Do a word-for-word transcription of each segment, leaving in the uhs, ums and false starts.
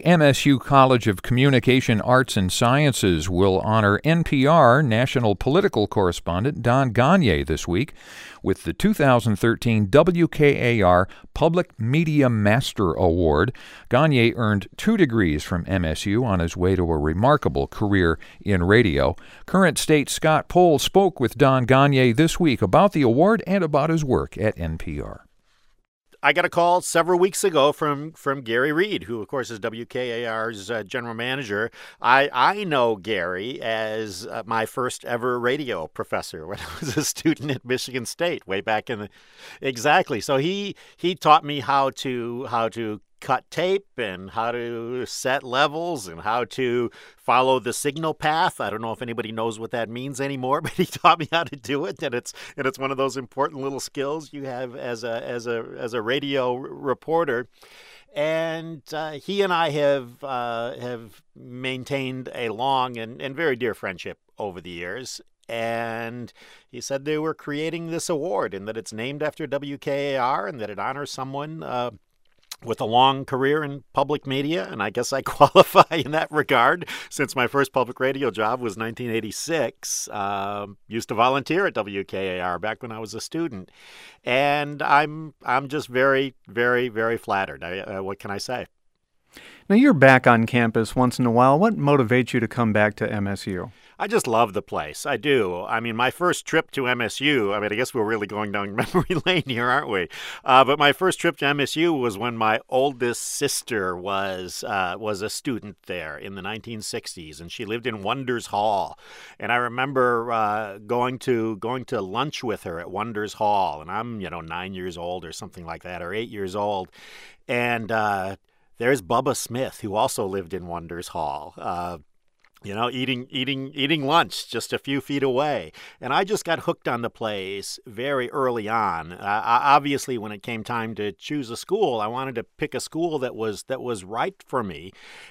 The M S U College of Communication Arts and Sciences will honor N P R national political correspondent Don Gonyea this week with the two thousand thirteen W K A R Public Media Master Award. Gonyea earned two degrees from M S U on his way to a remarkable career in radio. Current state Scott Pohl spoke with Don Gonyea this week about the award and about his work at N P R. I got a call several weeks ago from from Gary Reed, who, of course, is W K A R's uh, general manager. I, I know Gary as uh, my first ever radio professor when I was a student at Michigan State way back in the exactly. So he he taught me how to how to cut tape and how to set levels and how to follow the signal path. I don't know if anybody knows what that means anymore, but he taught me how to do it, and it's and it's one of those important little skills you have as a as a as a radio reporter. And uh, he and I have uh, have maintained a long and, and very dear friendship over the years. And he said they were creating this award and that it's named after W K A R and that it honors someone uh, with a long career in public media, and I guess I qualify in that regard since my first public radio job was nineteen eighty-six. Uh, used to volunteer at W K A R back when I was a student, and I'm I'm just very, very, very flattered. I, uh, what can I say? Now, you're back on campus once in a while. What motivates you to come back to M S U? I just love the place. I do. I mean, my first trip to M S U, I mean, I guess we're really going down memory lane here, aren't we? Uh, but my first trip to M S U was when my oldest sister was uh, was a student there in the nineteen sixties, and she lived in Wonders Hall. And I remember uh, going to going to lunch with her at Wonders Hall, and I'm, you know, nine years old or something like that, or eight years old. And uh, there's Bubba Smith, who also lived in Wonders Hall. Uh, You know, eating eating eating lunch just a few feet away. And I just got hooked on the place very early on. Uh, obviously, when it came time to choose a school, I wanted to pick a school that was that was right for me.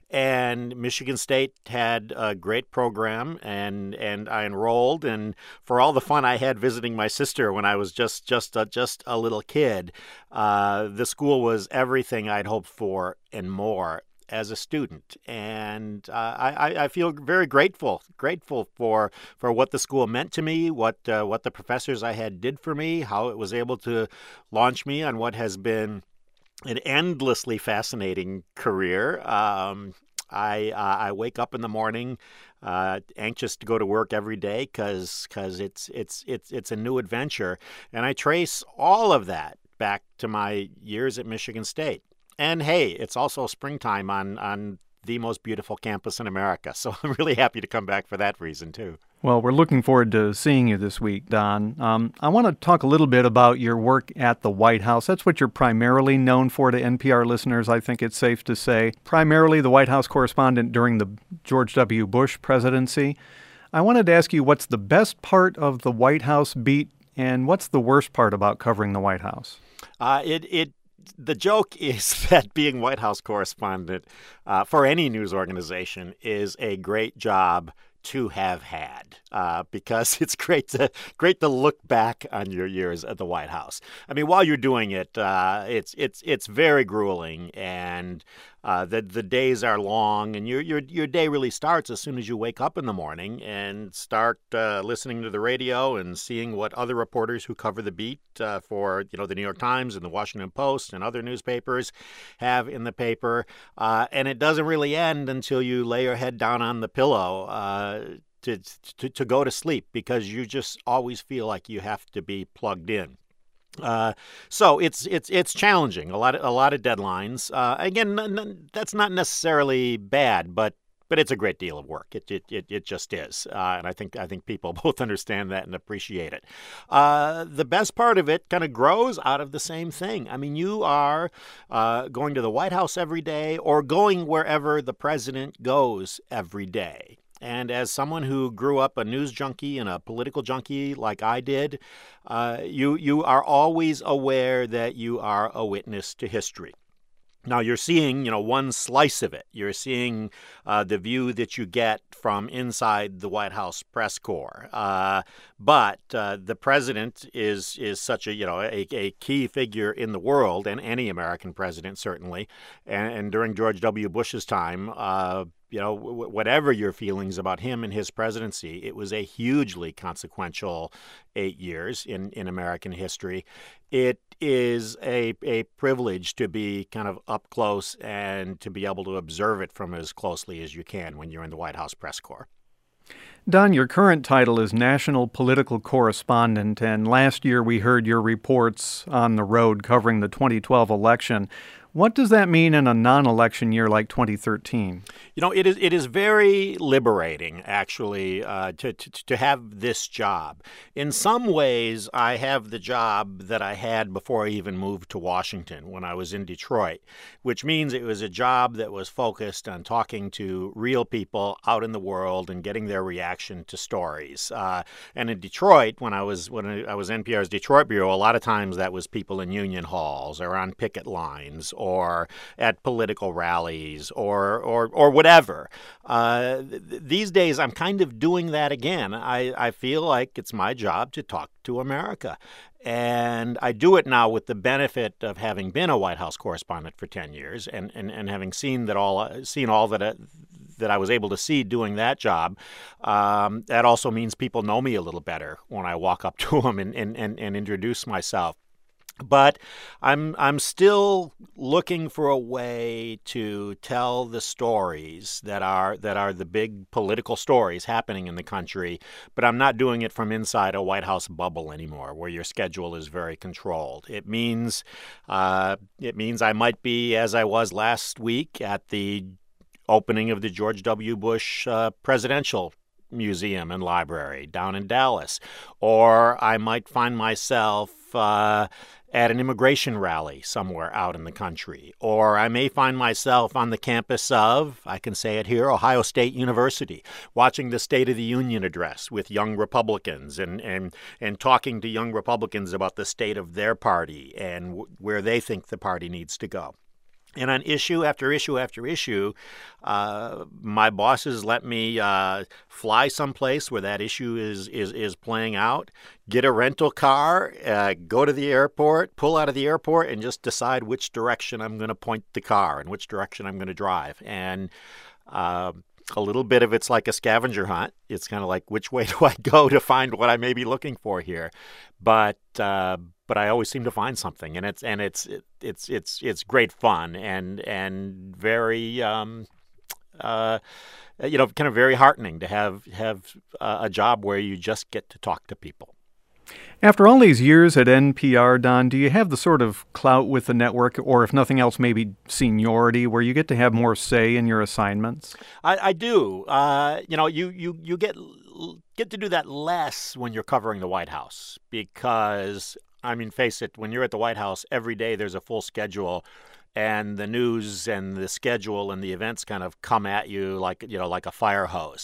And Michigan State had a great program, and and I enrolled. And for all the fun I had visiting my sister when I was just just a, just a little kid, uh, the school was everything I'd hoped for and more as a student. And uh, I, I feel very grateful, grateful for for what the school meant to me, what uh, what the professors I had did for me, how it was able to launch me on what has been an endlessly fascinating career. Um, I uh, I wake up in the morning uh, anxious to go to work every day because because it's it's it's it's a new adventure, and I trace all of that back to my years at Michigan State. And hey, it's also springtime on, on the most beautiful campus in America. So I'm really happy to come back for that reason, too. Well, we're looking forward to seeing you this week, Don. Um, I want to talk a little bit about your work at the White House. That's what you're primarily known for to N P R listeners, I think it's safe to say. Primarily the White House correspondent during the George W. Bush presidency. I wanted to ask you, what's the best part of the White House beat, and what's the worst part about covering the White House? Uh, it it. The joke is that being White House correspondent uh, for any news organization is a great job to have had uh, because it's great to great to look back on your years at the White House. I mean, while you're doing it, uh, it's it's it's very grueling, and uh, the the days are long, and your your your day really starts as soon as you wake up in the morning and start uh, listening to the radio and seeing what other reporters who cover the beat uh, for you know the New York Times and the Washington Post and other newspapers have in the paper, uh, and it doesn't really end until you lay your head down on the pillow Uh, To, to to go to sleep, because you just always feel like you have to be plugged in. Uh, so it's it's it's challenging. A lot of, a lot of deadlines. Uh, again, n- n- that's not necessarily bad, but but it's a great deal of work. It it it, it just is, uh, and I think I think people both understand that and appreciate it. Uh, the best part of it kind of grows out of the same thing. I mean, you are uh, going to the White House every day, or going wherever the president goes every day. And as someone who grew up a news junkie and a political junkie like I did, uh, you you are always aware that you are a witness to history. Now, you're seeing, you know, one slice of it. You're seeing uh, the view that you get from inside the White House press corps. Uh, but uh, the president is is such a, you know, a, a key figure in the world, and any American president, certainly. And, and during George W. Bush's time, uh, you know, w- whatever your feelings about him and his presidency, it was a hugely consequential eight years in, in American history. It is a a privilege to be kind of up close and to be able to observe it from as closely as you can when you're in the White House press corps. Don, your current title is National Political Correspondent, and last year we heard your reports on the road covering the twenty twelve election. What does that mean in a non-election year like twenty thirteen? You know, it is it is very liberating, actually, uh, to, to to have this job. In some ways, I have the job that I had before I even moved to Washington when I was in Detroit, which means it was a job that was focused on talking to real people out in the world and getting their reaction to stories. Uh, and in Detroit, when I was when I was N P R's Detroit bureau, a lot of times that was people in union halls or on picket lines, or at political rallies, or or or whatever. Uh, th- these days, I'm kind of doing that again. I, I feel like it's my job to talk to America. And I do it now with the benefit of having been a White House correspondent for ten years and, and, and having seen that all seen all that I, that I was able to see doing that job. Um, that also means people know me a little better when I walk up to them and, and, and, and introduce myself. But I'm I'm still looking for a way to tell the stories that are that are the big political stories happening in the country. But I'm not doing it from inside a White House bubble anymore, where your schedule is very controlled. It means uh, it means I might be, as I was last week, at the opening of the George W. Bush uh, presidential museum and library down in Dallas, or I might find myself Uh, at an immigration rally somewhere out in the country. Or I may find myself on the campus of, I can say it here, Ohio State University, watching the State of the Union address with young Republicans and, and, and talking to young Republicans about the state of their party and w- where they think the party needs to go. And on issue after issue after issue, uh, my bosses let me uh, fly someplace where that issue is, is is playing out, get a rental car, uh, go to the airport, pull out of the airport, and just decide which direction I'm going to point the car and which direction I'm going to drive. And uh, a little bit of it's like a scavenger hunt. It's kind of like, which way do I go to find what I may be looking for here? But uh, but I always seem to find something, and it's and it's it's it's it's great fun and and very um, uh, you know, kind of very heartening to have have a job where you just get to talk to people. After all these years at N P R, Don, do you have the sort of clout with the network, or if nothing else, maybe seniority, where you get to have more say in your assignments? I, I do. Uh, you know, you you you get get to do that less when you're covering the White House, because, I mean, face it, when you're at the White House, every day there's a full schedule, and the news and the schedule and the events kind of come at you like, you know, like a fire hose.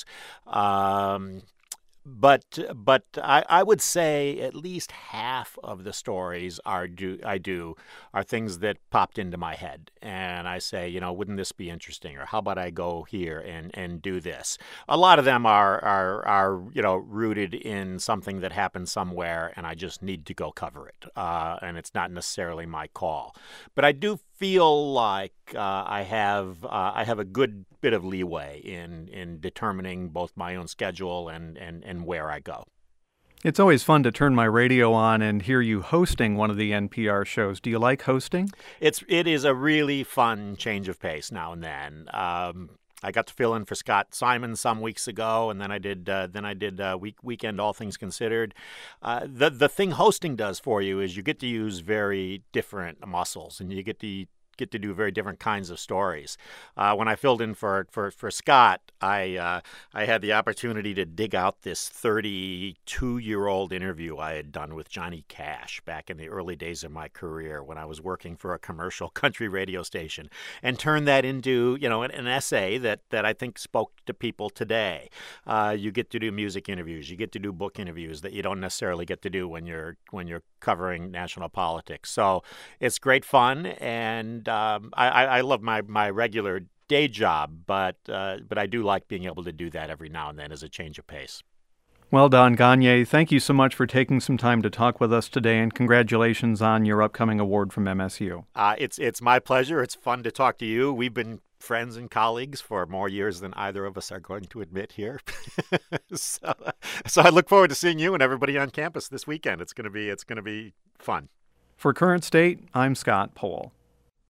Um, But but I, I would say at least half of the stories are do I do are things that popped into my head, and I say, you know, wouldn't this be interesting, or how about I go here and, and do this? A lot of them are are are you know rooted in something that happened somewhere, and I just need to go cover it, uh, and it's not necessarily my call. But I do feel like uh, I have uh, I have a good bit of leeway in in determining both my own schedule and, and, and where I go. It's always fun to turn my radio on and hear you hosting one of the N P R shows. Do you like hosting? It's it is a really fun change of pace now and then. Um, I got to fill in for Scott Simon some weeks ago, and then I did uh, then I did uh, week, weekend All Things Considered. Uh, the the thing hosting does for you is you get to use very different muscles, and you get to get to do very different kinds of stories. Uh, when I filled in for for, for Scott, I uh, I had the opportunity to dig out this thirty-two-year-old interview I had done with Johnny Cash back in the early days of my career when I was working for a commercial country radio station, and turn that into, you know, an, an essay that, that I think spoke to people today. Uh, you get to do music interviews, you get to do book interviews that you don't necessarily get to do when you're when you're covering national politics. So it's great fun, and and um, I, I I love my, my regular day job, but uh, but I do like being able to do that every now and then as a change of pace. Well, Don Gagné, thank you so much for taking some time to talk with us today, and congratulations on your upcoming award from M S U. Uh, it's it's my pleasure. It's fun to talk to you. We've been friends and colleagues for more years than either of us are going to admit here. so, so I look forward to seeing you and everybody on campus this weekend. It's gonna be it's gonna be fun. For Current State, I'm Scott Pohl.